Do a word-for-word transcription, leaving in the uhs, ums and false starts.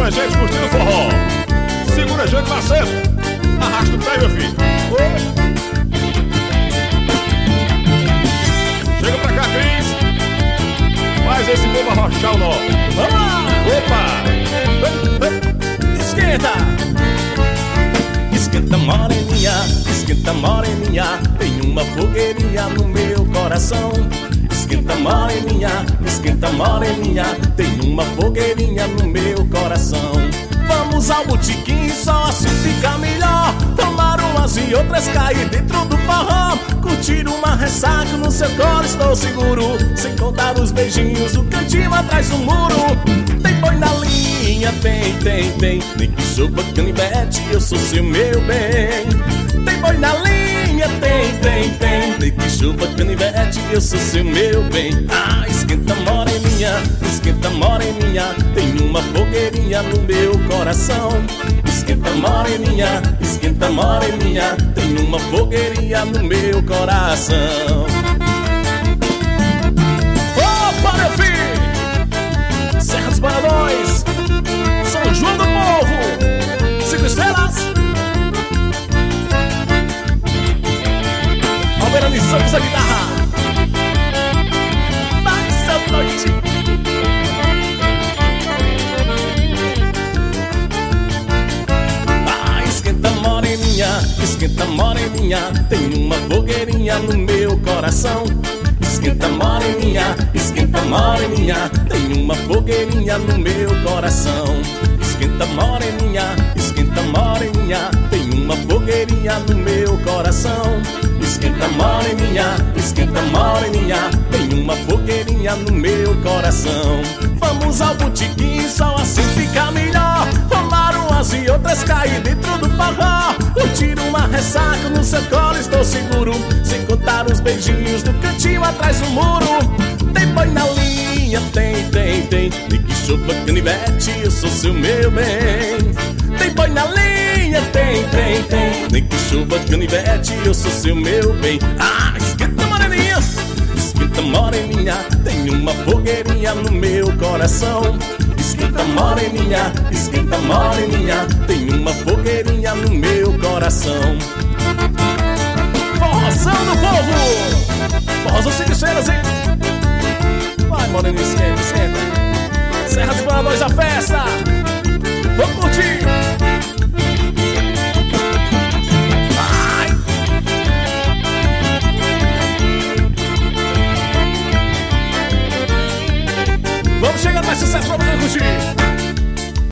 a gente curtindo o forró. Segura a gente, Marcelo. Arrasta o pé, meu filho. Oi. Chega pra cá, Cris. Faz esse povo arrochar o nó. Vamos lá. Opa. Esquenta. Esquenta, moreninha, esquenta, moreninha, tem uma fogueirinha no meu coração. Esquenta, moreninha, esquenta, moreninha, tem uma fogueirinha no meu coração. Vamos ao botequim, só assim fica melhor. Tomar umas e outras, cair dentro do forró. Curtir uma ressaca no seu colo, estou seguro. Sem contar os beijinhos, o cantinho atrás do muro. Tem boi na linha, tem, tem, tem. Nem que chova canivete, eu sou seu meu bem. Tem boi na linha, tem, tem, tem. Nem que chova canivete, eu sou seu meu bem. Ah, esquenta, moreninha, esquenta, moreninha, tem uma fogueirinha no meu coração. Esquenta, moreninha, esquenta, moreninha, tem uma fogueirinha no meu coração. Opa, meu filho! Serra dos Boiadões, São João do Povo, cinco estrelas. Alberani Santos, a guitarra. Vai essa noite. Esquenta, moreninha, tem uma fogueirinha no meu coração. Esquenta, moreninha, esquenta, moreninha, tem uma fogueirinha no meu coração. Esquenta, moreninha, esquenta, moreninha, tem uma fogueirinha no meu coração. Esquenta, moreninha, esquenta, moreninha, tem uma fogueirinha no meu coração. Vamos ao botequim, só assim fica melhor. Tomar umas e outras, cair dentro do forró. Curtir uma ressaca no seu colo, estou seguro. Sem contar os beijinhos do cantinho atrás do muro. Tem boi na linha, tem, tem, tem. E que chova canivete, eu sou seu meu bem. Tem boi na linha, tem, tem, tem. Nem que chova canivete, eu sou seu meu bem. Ah, esquenta, moreninha, esquenta, moreninha, tem uma fogueirinha no meu coração. Esquenta, moreninha, esquenta, moreninha, tem uma fogueirinha no meu coração. Forrozão do povo, forrozão cinco estrelas, hein? Vai, moreninha, esquenta, esquenta. Serra dos Boiadões, a festa. Vamos curtir. Vai. Vamos chegar mais sucesso pra você curtir.